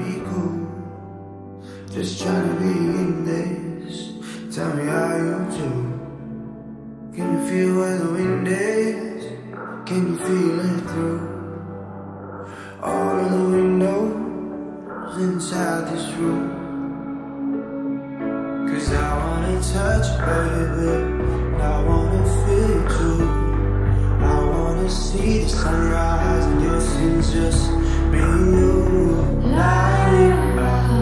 be cool, just trying to be in this. Tell me how you do. Can you feel where the wind is? Can you feel it through all of the windows inside this room? 'Cause I wanna touch you, baby, and I wanna feel you too. I wanna see the sunrise and your sins, just me and you. Light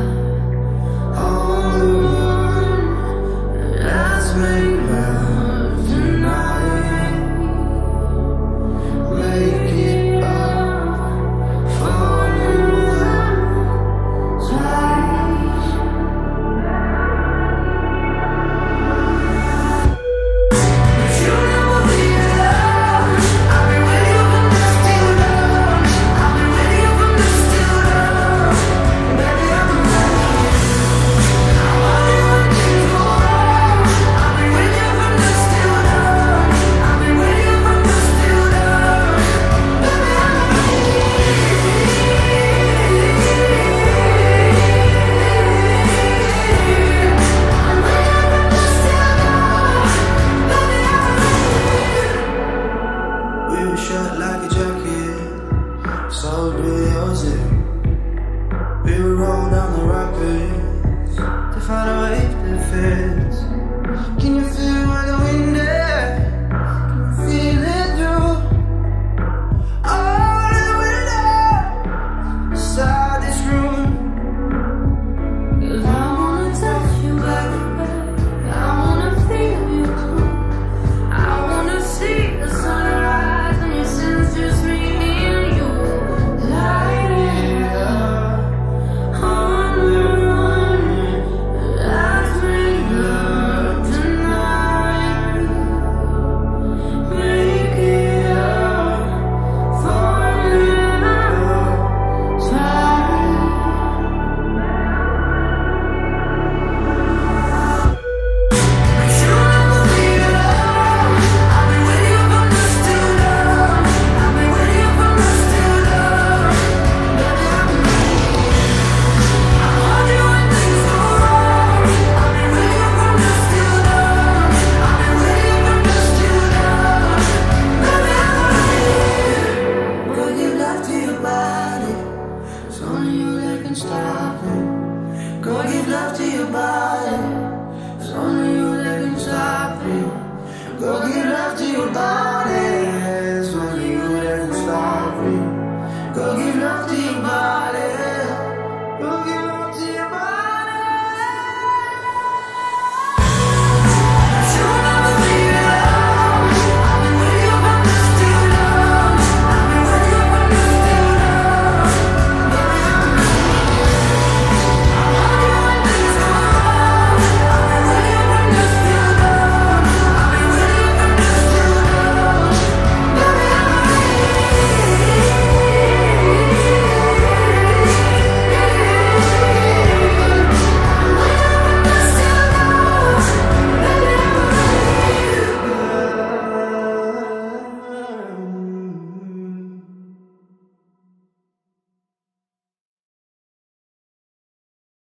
on the run, let's make love tonight. Make it up, fall in love twice. But you never be alone. I've been waiting for this till dawn. I've been waiting for this till dawn. Baby, I've been waiting. I wonder when things go wrong. I've been waiting for this till dawn. I've been waiting for this till dawn. Baby, I've been we were shut like a jacket, sold with your zip. We would roll down the rapids to find a wave that fits. Can you feel where the wind is? Can you feel it through all the windows inside this room? 'Cause I wanna touch you, baby. I wanna feel you too. I wanna see the sunrise and your sins, just me and you. Light it up on the run. Let's make love tonight. Make it up, fall in love twice. But you never be alone. I've been waiting for this till dawn. I've been waiting for this till dawn. Baby, I've been waiting. I wonder when things go wrong. I've been waiting for this till dawn. I've been waiting for this till dawn. Baby, I've been waiting. Go give love to your body. It's only you that can stop it. Go give love to your body. It's only you that can stop it. Go give love to your body.